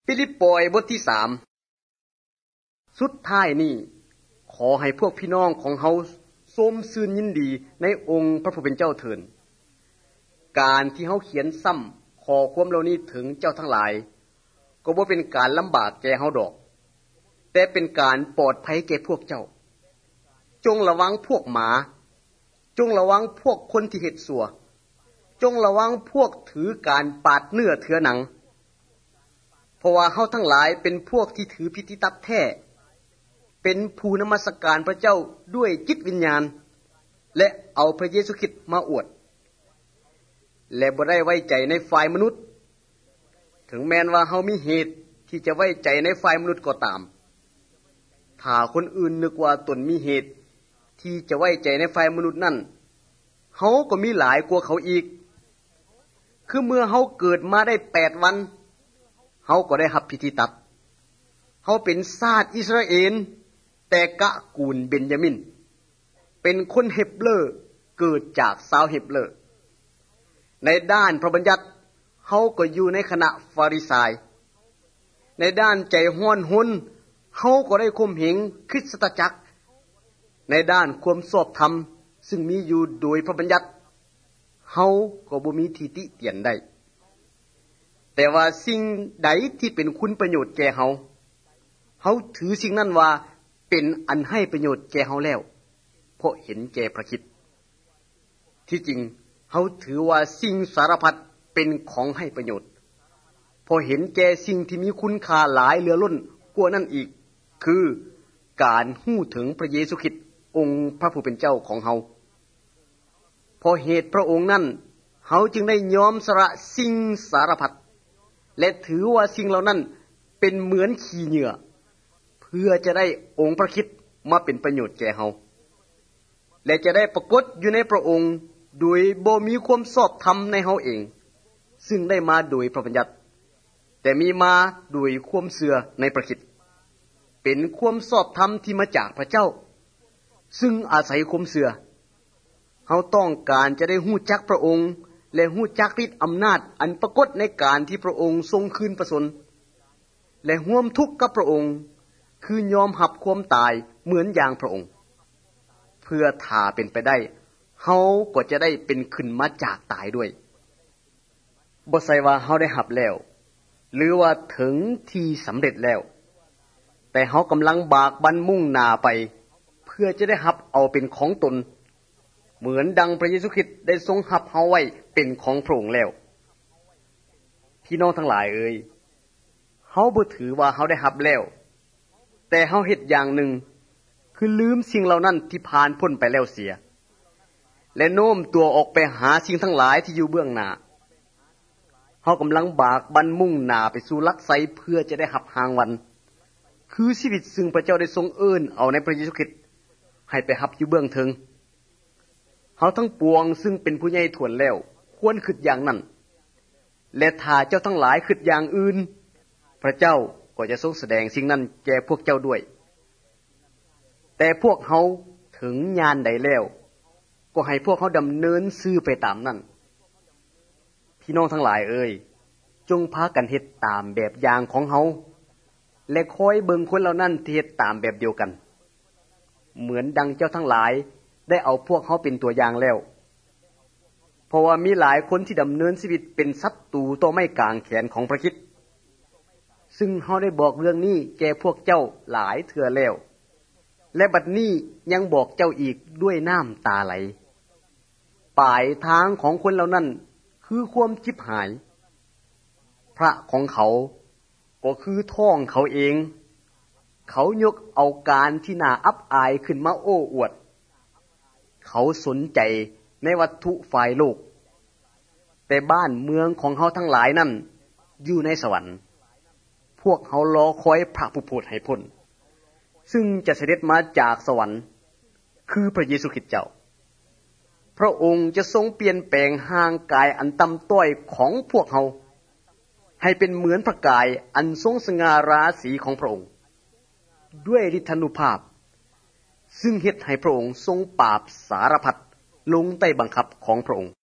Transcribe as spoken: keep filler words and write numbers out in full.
ฟิลิปปอยบทที่สามสุดท้ายนี้ขอให้พวกพี่น้องของเฮาสมซื่นยินดีในองค์พระผู้เป็นเจ้าเถิดการที่เฮาเขียนซ้ำขอความเหล่านี้ถึงเจ้าทั้งหลายก็บ่เป็นการลำบากแก่เฮาดอกแต่เป็นการปลอดภัยแก่พวกเจ้าจงระวังพวกหมาจงระวังพวกคนที่เฮ็ดชั่วจงระวังพวกถือการปาดเนื้อเถือหนังเพราะว่าเฮาทั้งหลายเป็นพวกที่ถือพิธีตับแท้เป็นผู้นมัสการพระเจ้าด้วยจิตวิญญาณและเอาพระเยซูคริสต์มาอวดและบ่ได้ไว้ใจในฝ่ายมนุษย์ถึงแม้นว่าเฮามีเหตุที่จะไว้ใจในฝ่ายมนุษย์ก็ตามถ้าคนอื่นนึกว่าตนมีเหตุที่จะไว้ใจในฝ่ายมนุษย์นั่นเฮาก็มีหลายกว่าเขาอีกคือเมื่อเฮาเกิดมาได้แปดวันเฮาก็ได้รับพิธีตัดเฮาเป็นชาติอิสราเอลแต่กะกูลเบนยามินเป็นคนเฮบเรอเกิดจากชาวเฮบเรอในด้านพระบัญญัติเฮาก็อยู่ในคณะฟาริสัยในด้านใจห้อนหนเฮาก็ได้ข่มเหงคริสตจักรในด้านความชอบธรรมซึ่งมีอยู่โดยพระบัญญัติเฮาก็บ่มีที่ติเตียนได้แต่ว่าสิ่งใดที่เป็นคุณประโยชน์แก่เฮาเฮาถือสิ่งนั้นว่าเป็นอันให้ประโยชน์แก่เฮาแล้วเพราะเห็นแก่พระคริสต์ที่จริงเฮาถือว่าสิ่งสารพัดเป็นของให้ประโยชน์เพราะเห็นแก่สิ่งที่มีคุณค่าหลายเหลือล้นกว่านั้นอีกคือการฮู้ถึงพระเยซูคริสต์องค์พระผู้เป็นเจ้าของเฮาเพราะเหตุพระองค์นั้นเฮาจึงได้ยอมสละสิ่งสารพัดและถือว่าสิ่งเหล่านั้นเป็นเหมือนขี้เหงื่อเพื่อจะได้องค์พระคริสต์มาเป็นประโยชน์แก่เฮาและจะได้ปรากฏอยู่ในพระองค์โดยบ่มีความชอบธรรมในเฮาเองซึ่งได้มาโดยพระบัญญัติแต่มีมาโดยความเชื่อในพระคริสต์เป็นความชอบธรรมที่มาจากพระเจ้าซึ่งอาศัยความเชื่อเฮาต้องการจะได้ฮู้จักพระองค์และฮู้จักฤทธิ์อำนาจอันปรากฏในการที่พระองค์ทรงคืนพระชนและร่วมทุกข์กับพระองค์คือยอมรับความตายเหมือนอย่างพระองค์เพื่อถ้าเป็นไปได้เฮาก็จะได้เป็นขึ้นมาจากตายด้วยบ่ใช่ว่าเฮาได้รับแล้วหรือว่าถึงที่สำเร็จแล้วแต่เฮากำลังบากบั่นมุ่งหน้าไปเพื่อจะได้รับเอาเป็นของตนเหมือนดังพระเยซูคริสต์ได้ทรงรับเฮาไว้เป็นของพระองค์แล้วพี่น้องทั้งหลายเอ่ยเฮาบ่ถือว่าเฮาได้รับแล้วแต่เฮาเฮ็ดอย่างหนึ่งคือลืมสิ่งเหล่านั้นที่ผ่านพ้นไปแล้วเสียและโน้มตัวออกไปหาสิ่งทั้งหลายที่อยู่เบื้องหน้าเฮากำลังบากบั่นมุ่งหน้าไปสู่หลักไสเพื่อจะได้รับรางวัลคือชีวิตซึ่งพระเจ้าได้ทรงเอิ้นเอาในพระเยซูคริสต์ให้ไปรับอยู่เบื้องเทิงเฮาทั้งปวงซึ่งเป็นผู้ใหญ่ถ้วนแล้วควรคิดอย่างนั้นและถ้าเจ้าทั้งหลายคิดอย่างอื่นพระเจ้าก็จะทรงแสดงสิ่งนั้นแก่พวกเจ้าด้วยแต่พวกเฮาถึงญาณใดแล้วก็ให้พวกเฮาดำเนินซื่อไปตามนั้นพี่น้องทั้งหลายเอ่ยจงพากันเฮ็ดตามแบบอย่างของเฮาและคอยเบิ่งคนเหล่านั้นที่เฮ็ดตามแบบเดียวกันเหมือนดังเจ้าทั้งหลายได้เอาพวกเฮาเป็นตัวอย่างแล้วเพราะว่ามีหลายคนที่ดำเนินชีวิตเป็นศัตรูต่อไม้กางแขนของพระคริสต์ซึ่งเฮาได้บอกเรื่องนี้แก่พวกเจ้าหลายเทื่อแล้วและบัดนี้ยังบอกเจ้าอีกด้วยน้ำตาไหลปลายทางของคนเหล่านั้นคือความจิบหายพระของเขาก็คือท้องเขาเองเขายกเอาการที่น่าอับอายขึ้นมาโอ้อวดเขาสนใจในวัตถุฝ่ายโลกแต่บ้านเมืองของเฮาทั้งหลายนั้นอยู่ในสวรรค์พวกเฮารอคอยพระผู้โปรดให้พ้นซึ่งจะเสด็จมาจากสวรรค์คือพระเยซูคริสต์เจ้าพระองค์จะทรงเปลี่ยนแปลงห่างกายอันต่ำต้อยของพวกเฮาให้เป็นเหมือนพระกายอันทรงสง่าราศีของพระองค์ด้วยฤทธานุภาพซึ่งเฮ็ดให้พระองค์ทรงปราบสารพัดลงใต้บังคับของพระองค์